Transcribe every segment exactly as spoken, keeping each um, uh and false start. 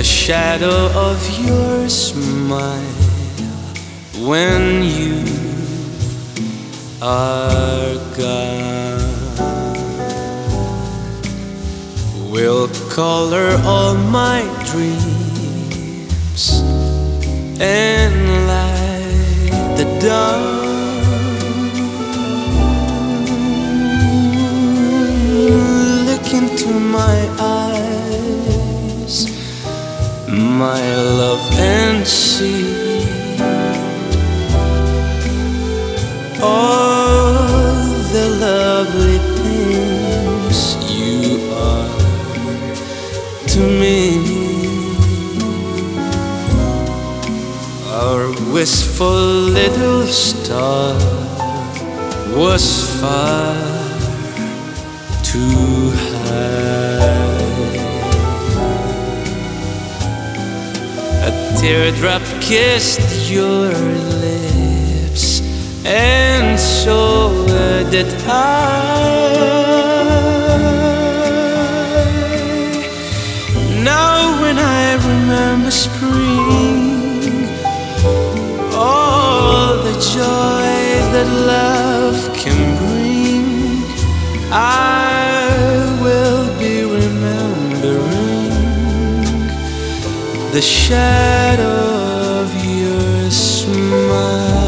shadow of your smile when you are gone will color all my dreams and light the dawn. Look into my eyes, my love, and see all the lovely things you are to me. Our wistful little star was far too high. A teardrop kissed your lips, and so did I. Now when I remember spring, all the joy that love can bring, I will be remembering the shadow of your smile.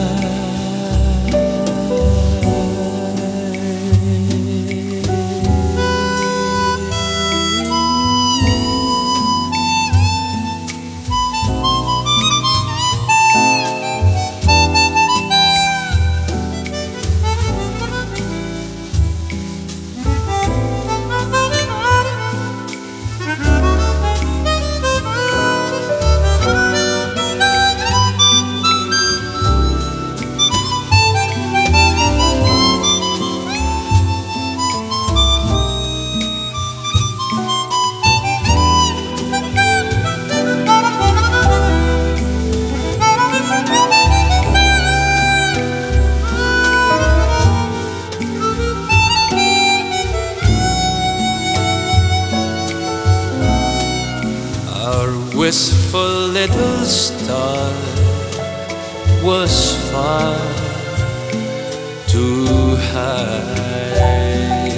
Wistful little star was far too high.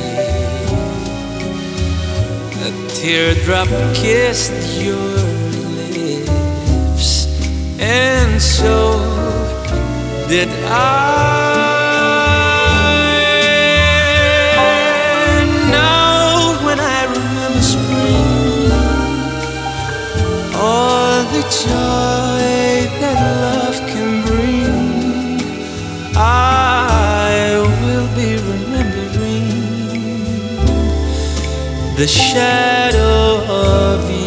A teardrop kissed your lips, and so did I. Now when I remember spring, all the joy that love can bring, I will be remembering the shadow of you.